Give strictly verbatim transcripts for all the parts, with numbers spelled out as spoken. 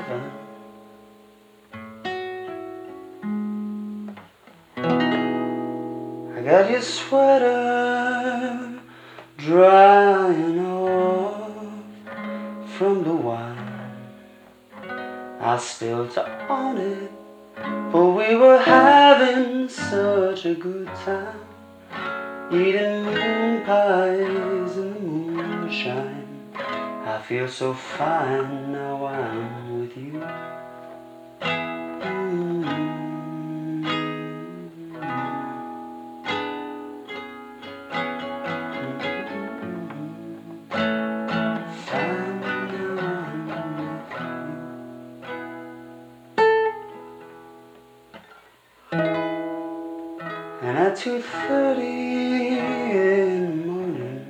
seven. I got your sweater drying off from the wine I spilled on it, but we were having such a good time, eating moon pies in the moonshine. I feel so fine now I'm with you. And at two thirty in the morning,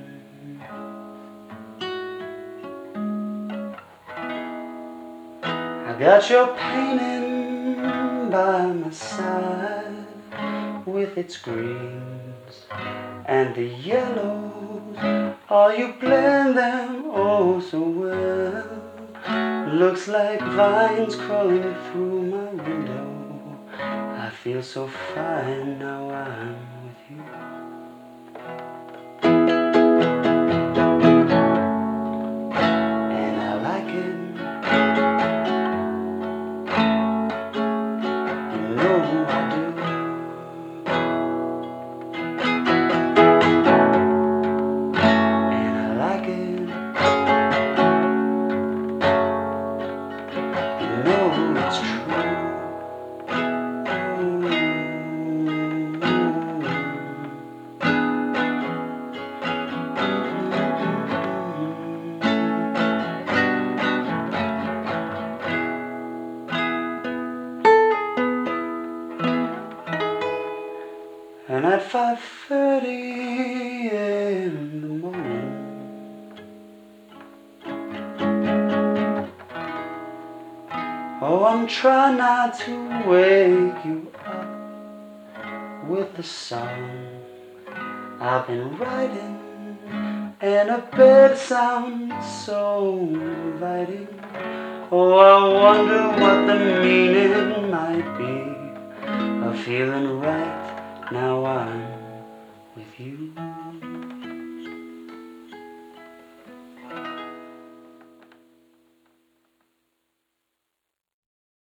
I got your painting by my side, with its greens and the yellows. Oh, you blend them oh so well. Looks like vines crawling through my window. I feel so fine now I'm with you. And I like it, you know I do. And I like it, you know it's true. And at five thirty in the morning, oh, I'm trying not to wake you up with the song I've been writing, and a bed sounds so inviting. Oh, I wonder what the meaning might be of feeling right now I'm with you.